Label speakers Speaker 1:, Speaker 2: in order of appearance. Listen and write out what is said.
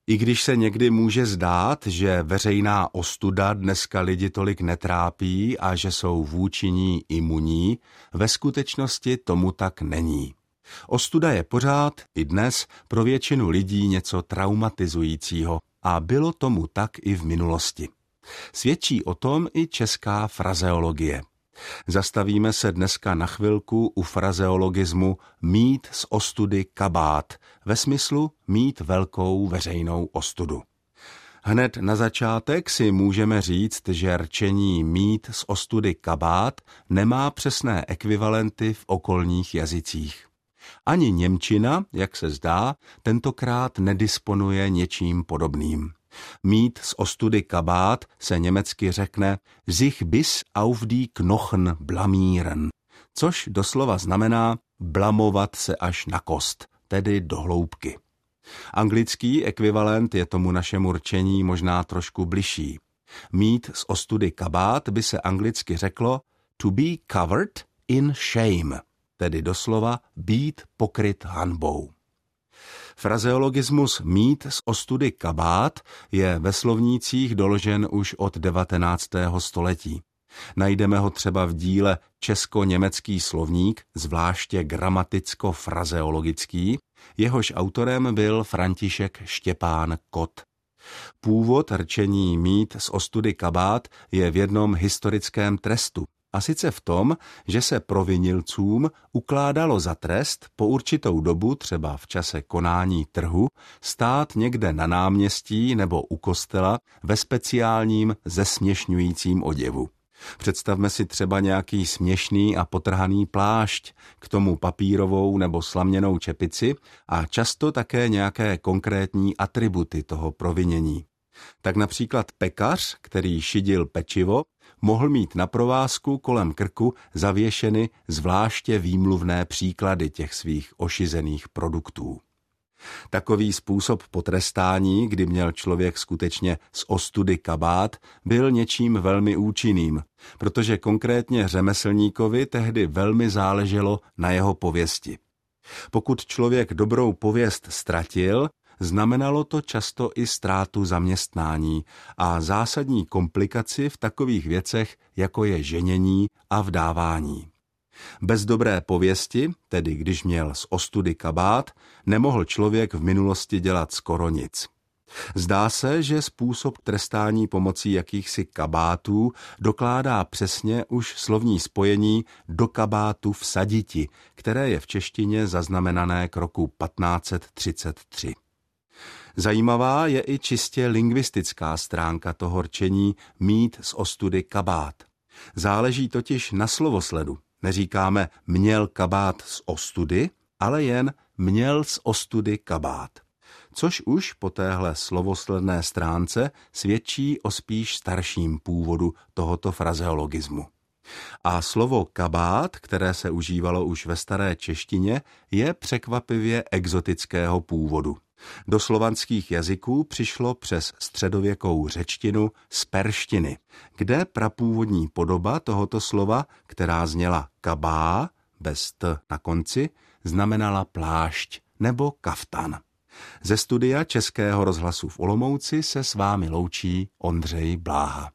Speaker 1: I když se někdy může zdát, že veřejná ostuda dneska lidi tolik netrápí a že jsou vůči ní imunní, ve skutečnosti tomu tak není. Ostuda je pořád i dnes pro většinu lidí něco traumatizujícího a bylo tomu tak i v minulosti. Svědčí o tom i česká frazeologie. Zastavíme se dneska na chvilku u frazeologismu mít z ostudy kabát, ve smyslu mít velkou veřejnou ostudu. Hned na začátek si můžeme říct, že rčení mít z ostudy kabát nemá přesné ekvivalenty v okolních jazycích. Ani němčina, jak se zdá, tentokrát nedisponuje něčím podobným. Mít z ostudy kabát se německy řekne sich bis auf die Knochen blamieren, což doslova znamená blamovat se až na kost, tedy do hloubky. Anglický ekvivalent je tomu našemu rčení možná trošku bližší. Mít z ostudy kabát by se anglicky řeklo to be covered in shame, tedy doslova být pokryt hanbou. Frazeologismus mít z ostudy kabát je ve slovnících doložen už od 19. století. Najdeme ho třeba v díle Česko-německý slovník, zvláště gramaticko-frazeologický, jehož autorem byl František Štěpán Kot. Původ rčení mít z ostudy kabát je v jednom historickém trestu, a sice v tom, že se provinilcům ukládalo za trest po určitou dobu, třeba v čase konání trhu, stát někde na náměstí nebo u kostela ve speciálním zesměšňujícím oděvu. Představme si třeba nějaký směšný a potrhaný plášť, k tomu papírovou nebo slaměnou čepici a často také nějaké konkrétní atributy toho provinění. Tak například pekař, který šidil pečivo, mohl mít na provázku kolem krku zavěšeny zvláště výmluvné příklady těch svých ošizených produktů. Takový způsob potrestání, kdy měl člověk skutečně z ostudy kabát, byl něčím velmi účinným, protože konkrétně řemeslníkovi tehdy velmi záleželo na jeho pověsti. Pokud člověk dobrou pověst ztratil, znamenalo to často i ztrátu zaměstnání a zásadní komplikaci v takových věcech, jako je ženění a vdávání. Bez dobré pověsti, tedy když měl z ostudy kabát, nemohl člověk v minulosti dělat skoro nic. Zdá se, že způsob trestání pomocí jakýchsi kabátů dokládá přesně už slovní spojení do kabátu vsaditi, které je v češtině zaznamenané k roku 1533. Zajímavá je i čistě lingvistická stránka toho rčení mít z ostudy kabát. Záleží totiž na slovosledu. Neříkáme měl kabát z ostudy, ale jen měl z ostudy kabát. Což už po téhle slovosledné stránce svědčí o spíš starším původu tohoto frazeologismu. A slovo kabát, které se užívalo už ve staré češtině, je překvapivě exotického původu. Do slovanských jazyků přišlo přes středověkou řečtinu z perštiny, kde prapůvodní podoba tohoto slova, která zněla kabá, bez t na konci, znamenala plášť nebo kaftan. Ze studia Českého rozhlasu v Olomouci se s vámi loučí Ondřej Bláha.